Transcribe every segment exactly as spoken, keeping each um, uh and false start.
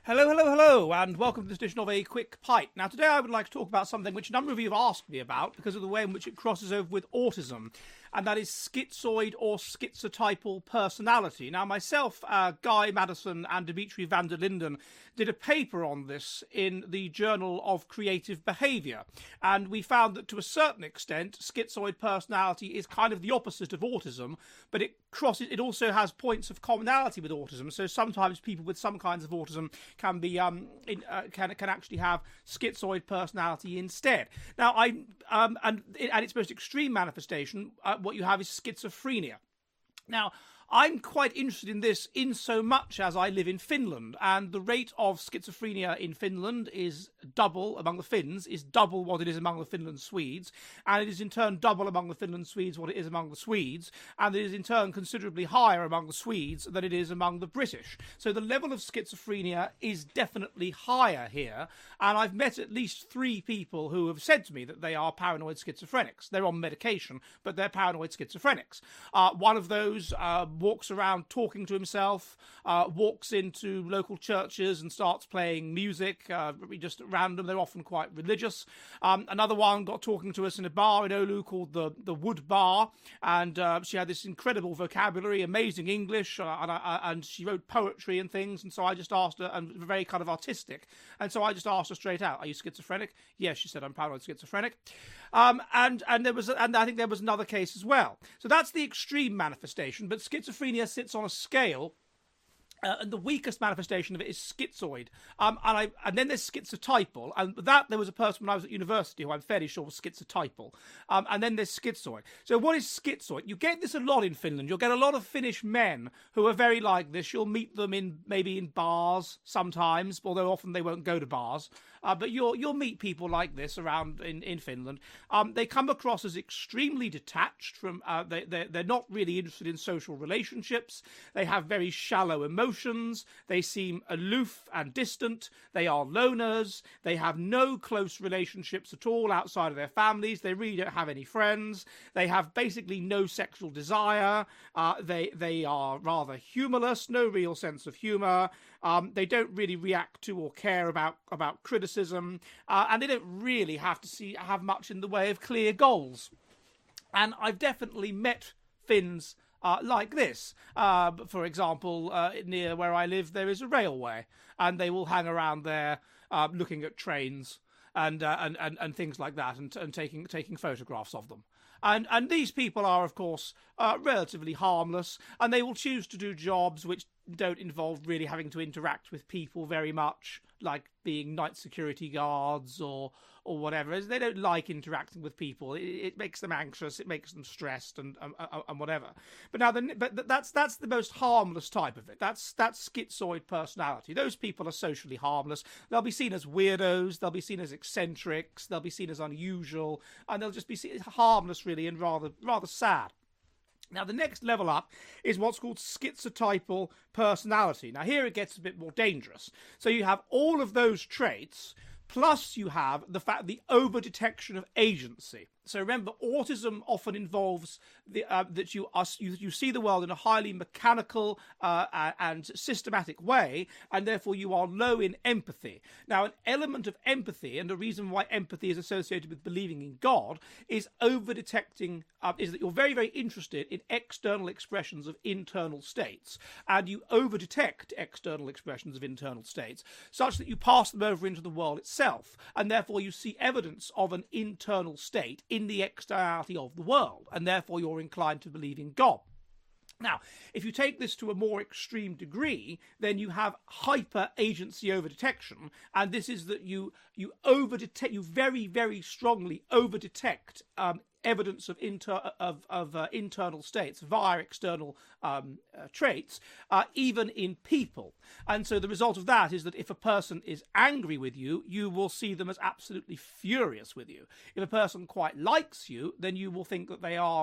Hello, hello, hello, and welcome to this edition of A Quick Pint. Now, today I would like to talk about something which a number of you have asked me about because of the way in which it crosses over with autism, and that is schizoid or schizotypal personality. Now, myself, uh, Guy Madison, and Dimitri van der Linden did a paper on this in the Journal of Creative Behaviour, and we found that to a certain extent, schizoid personality is kind of the opposite of autism, but it crosses. It also has points of commonality with autism. So sometimes people with some kinds of autism can be um in, uh, can can actually have schizoid personality instead. Now, I um and at its most extreme manifestation, uh, what you have is schizophrenia. Now, I'm quite interested in this in so much as I live in Finland, and the rate of schizophrenia in Finland is double among the Finns, is double what it is among the Finland Swedes, and it is in turn double among the Finland Swedes what it is among the Swedes, and it is in turn considerably higher among the Swedes than it is among the British. So the level of schizophrenia is definitely higher here, and I've met at least three people who have said to me that they are paranoid schizophrenics. They're on medication, but they're paranoid schizophrenics. Uh, one of those uh, walks around talking to himself, uh, walks into local churches and starts playing music, uh, just at random. They're often quite religious. Um, another one got talking to us in a bar in Oulu called the, the Wood Bar, and uh, she had this incredible vocabulary, amazing English, uh, and, uh, and she wrote poetry and things, and so I just asked her, and very kind of artistic, and so I just asked her straight out, "Are you schizophrenic?" "Yes," she said, "I'm paranoid schizophrenic." Um, and and there was, and I think there was another case as well. So that's the extreme manifestation, but schizophrenia sits on a scale. Uh, and the weakest manifestation of it is schizoid. Um, and I and then there's schizotypal. And that, there was a person when I was at university who I'm fairly sure was schizotypal. Um, and then there's schizoid. So what is schizoid? You get this a lot in Finland. You'll get a lot of Finnish men who are very like this. You'll meet them in maybe in bars sometimes, although often they won't go to bars. Uh, but you'll you'll meet people like this around in, in Finland. Um, they come across as extremely detached from, uh, they, they're, they're not really interested in social relationships. They have very shallow emotions. They seem aloof and distant. They are loners. They have no close relationships at all outside of their families. They really don't have any friends. They have basically no sexual desire. Uh, they, they are rather humorless, no real sense of humour. Um, they don't really react to or care about, about criticism, uh, and they don't really have to see have much in the way of clear goals. And I've definitely met Finns uh, like this. Uh, for example, uh, near where I live, there is a railway, and they will hang around there uh, looking at trains and, uh, and and and things like that, and, and taking taking photographs of them. And and these people are, of course, uh, relatively harmless, and they will choose to do jobs which don't involve really having to interact with people very much, like being night security guards or or whatever. They don't like interacting with people. It, it makes them anxious. It makes them stressed and and, and whatever. But now, the, but that's that's the most harmless type of it. That's that's schizoid personality. Those people are socially harmless. They'll be seen as weirdos. They'll be seen as eccentrics. They'll be seen as unusual, and they'll just be seen harmless, really, and rather rather sad. Now, the next level up is what's called schizotypal personality. Now, here it gets a bit more dangerous. So you have all of those traits, plus you have the fact, the over-detection of agency. So remember, autism often involves the, uh, that you, are, you you see the world in a highly mechanical uh, and systematic way, and therefore you are low in empathy. Now, an element of empathy, and the reason why empathy is associated with believing in God, is over-detecting, uh, is that you're very, very interested in external expressions of internal states, and you over-detect external expressions of internal states, such that you pass them over into the world itself, and therefore you see evidence of an internal state in the externality of the world, and therefore you're inclined to believe in God. Now, if you take this to a more extreme degree, then you have hyper agency over detection, and this is that you you over detect, you very very strongly over detect um, evidence of inter of of uh, internal states via external um, uh, traits, uh, even in people. And so the result of that is that if a person is angry with you, you will see them as absolutely furious with you. If a person quite likes you, then you will think that they are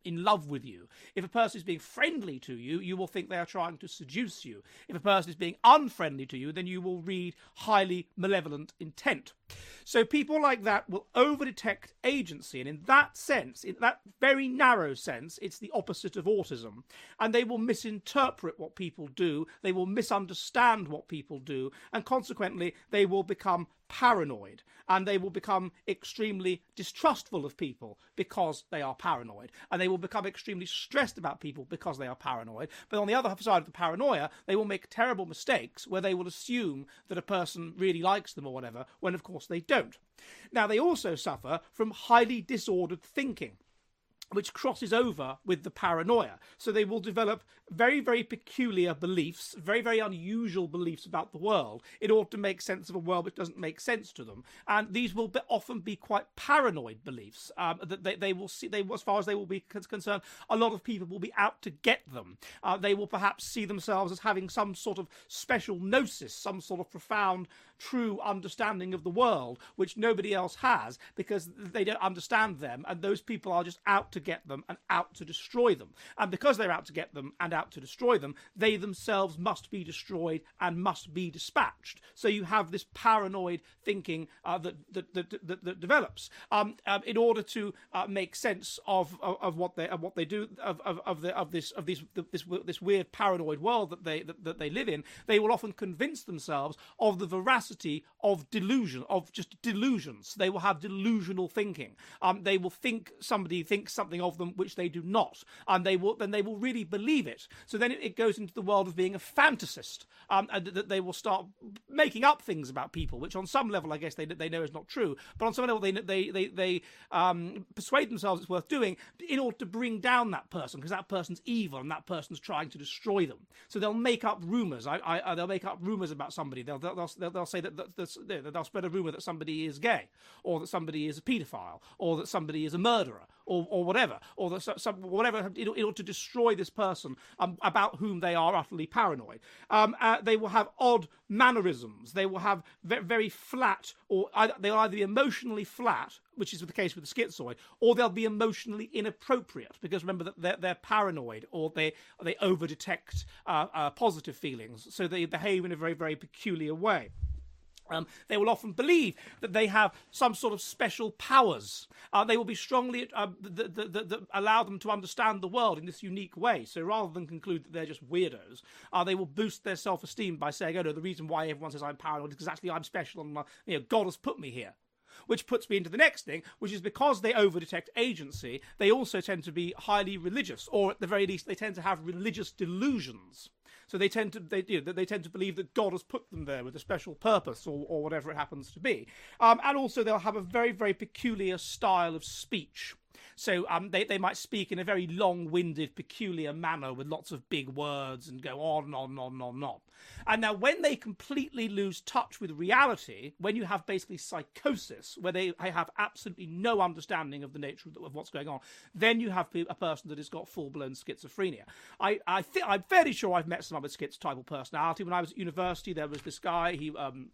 in love with you. If a person is being friendly to you, you will think they are trying to seduce you. If a person is being unfriendly to you, then you will read highly malevolent intent. So people like that will over-detect agency, and in that sense, in that very narrow sense, it's the opposite of autism. And they will misinterpret what people do, they will misunderstand what people do, and consequently they will become paranoid, and they will become extremely distrustful of people because they are paranoid, and they will become extremely stressed about people because they are paranoid. But on the other side of the paranoia, they will make terrible mistakes where they will assume that a person really likes them or whatever, when of course they don't. Now, they also suffer from highly disordered thinking, which crosses over with the paranoia. So they will develop very, very peculiar beliefs, very, very unusual beliefs about the world in order to make sense of a world which doesn't make sense to them. And these will be, often be quite paranoid beliefs. Um, that they, they will see, they, as far as they will be concerned, a lot of people will be out to get them. Uh, they will perhaps see themselves as having some sort of special gnosis, some sort of profound, true understanding of the world, which nobody else has, because they don't understand them, and those people are just out to get them and out to destroy them. And because they're out to get them and out to destroy them, they themselves must be destroyed and must be dispatched. So you have this paranoid thinking uh, that, that, that, that, that develops um, um, in order to uh, make sense of, of of what they of what they do of of, of, the, of this of this this this weird paranoid world that they that, that they live in. They will often convince themselves of the veracity of delusion, of just delusions. They will have delusional thinking. Um, they will think somebody thinks something of them which they do not, and they will then they will really believe it. So then it, it goes into the world of being a fantasist, um, and that they will start making up things about people, which on some level I guess they they know is not true, but on some level they they they they um, persuade themselves it's worth doing in order to bring down that person, because that person's evil and that person's trying to destroy them. So they'll make up rumours. I, I, they'll make up rumours about somebody. They'll they'll they'll, they'll say that, that, that they'll spread a rumour that somebody is gay, or that somebody is a paedophile, or that somebody is a murderer, or or whatever, or that some whatever in order to destroy this person um, about whom they are utterly paranoid. Um, uh, they will have odd mannerisms. They will have very, very flat, or either, they'll either be emotionally flat, which is the case with the schizoid, or they'll be emotionally inappropriate, because remember that they're, they're paranoid, or they they over-detect uh, uh, positive feelings, so they behave in a very, very peculiar way. Um, they will often believe that they have some sort of special powers. Uh, they will be strongly uh, that, that, that, that allow them to understand the world in this unique way. So rather than conclude that they're just weirdos, uh, they will boost their self-esteem by saying, "Oh no, the reason why everyone says I'm paranoid is because actually I'm special, and uh, you know, God has put me here." Which puts me into the next thing, which is because they over-detect agency, they also tend to be highly religious, or at the very least, they tend to have religious delusions. So they tend to they you know, they tend to believe that God has put them there with a special purpose, or, or whatever it happens to be. Um, and also they'll have a very, very peculiar style of speech. So um, they, they might speak in a very long-winded, peculiar manner with lots of big words and go on and on and on and on and on. And now when they completely lose touch with reality, when you have basically psychosis, where they have absolutely no understanding of the nature of what's going on, then you have a person that has got full-blown schizophrenia. I, I th- I'm fairly sure I've met someone with schizotypal personality. When I was at university, there was this guy, he... Um,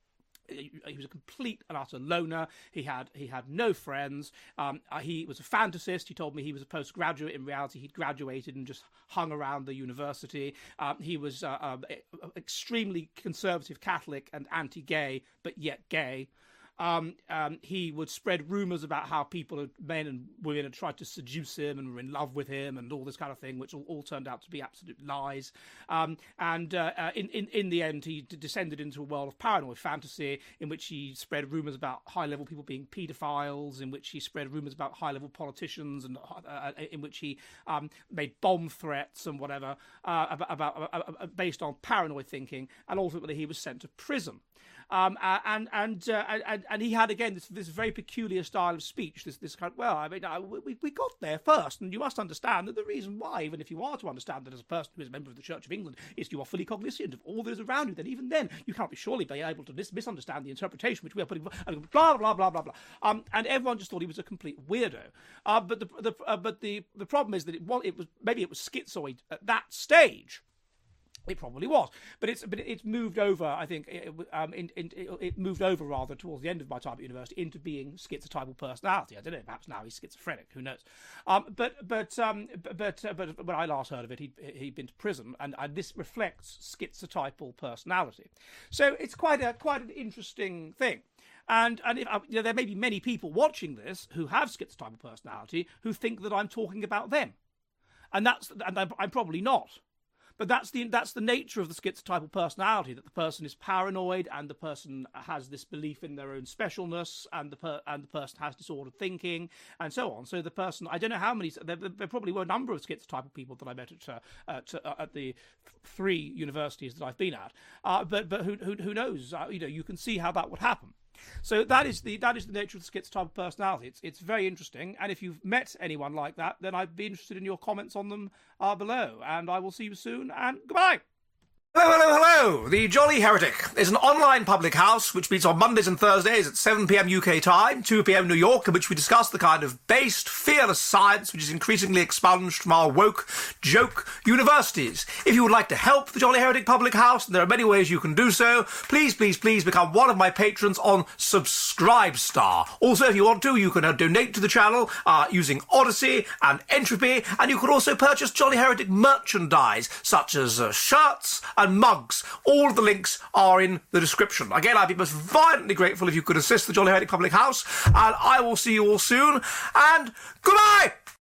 He was a complete and utter loner. He had he had no friends. Um, he was a fantasist. He told me he was a postgraduate. In reality, he'd graduated and just hung around the university. Um, he was uh, uh, extremely conservative Catholic and anti-gay, but yet gay. Um, um, he would spread rumours about how people, had, men and women, had tried to seduce him and were in love with him and all this kind of thing, which all, all turned out to be absolute lies. Um, and uh, uh, in, in, in the end, he d- descended into a world of paranoid fantasy in which he spread rumours about high-level people being paedophiles, in which he spread rumours about high-level politicians, and uh, in which he um, made bomb threats and whatever uh, about, about uh, uh, based on paranoid thinking, and ultimately he was sent to prison. Um, uh, and and, uh, and and he had again this this very peculiar style of speech. This this kind of, well, I mean, uh, we we got there first, and you must understand that the reason why, even if you are to understand that as a person who is a member of the Church of England, is you are fully cognizant of all that is around you. Then even then, you can't be surely be able to mis- misunderstand the interpretation which we are putting. And blah blah blah blah blah. Um, and everyone just thought he was a complete weirdo. Uh, but the the uh, but the the problem is that it was it was maybe it was schizoid at that stage. It probably was, but it's but it's moved over. I think it, um, in, in, it moved over rather towards the end of my time at university into being schizotypal personality. I don't know. Perhaps now he's schizophrenic. Who knows? Um, but but um, but uh, but when I last heard of it, he'd he'd been to prison, and, and this reflects schizotypal personality. So it's quite a quite an interesting thing. And and if, uh, you know, there may be many people watching this who have schizotypal personality who think that I'm talking about them, and that's and I'm, I'm probably not. But that's the that's the nature of the schizotypal personality, that the person is paranoid and the person has this belief in their own specialness, and the per, and the person has disordered thinking and so on. So the person, I don't know how many, there, there probably were a number of schizotypal people that I met at uh, at, uh, at the three universities that I've been at. Uh, but but who who, who knows? Uh, you know, you can see how that would happen. So that is the that is the nature of the schizotypal personality. It's it's very interesting, and if you've met anyone like that, then I'd be interested in your comments on them uh, below. And I will see you soon. And goodbye. Hello, hello, hello! The Jolly Heretic is an online public house which meets on Mondays and Thursdays at seven p m U K time, two p m New York, in which we discuss the kind of based, fearless science which is increasingly expunged from our woke, joke universities. If you would like to help the Jolly Heretic public house, and there are many ways you can do so, please, please, please become one of my patrons on Subscribestar. Also, if you want to, you can uh, donate to the channel uh, using Odyssey and Entropy, and you can also purchase Jolly Heretic merchandise, such as uh, shirts and mugs. All of the links are in the description. Again, I'd be most violently grateful if you could assist the Jolly Heretic Public House, and I will see you all soon, and goodbye!